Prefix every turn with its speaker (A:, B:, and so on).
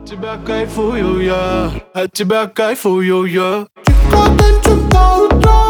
A: тебя кайфую я, от тебя кайфую я. Тихо танцем до утра.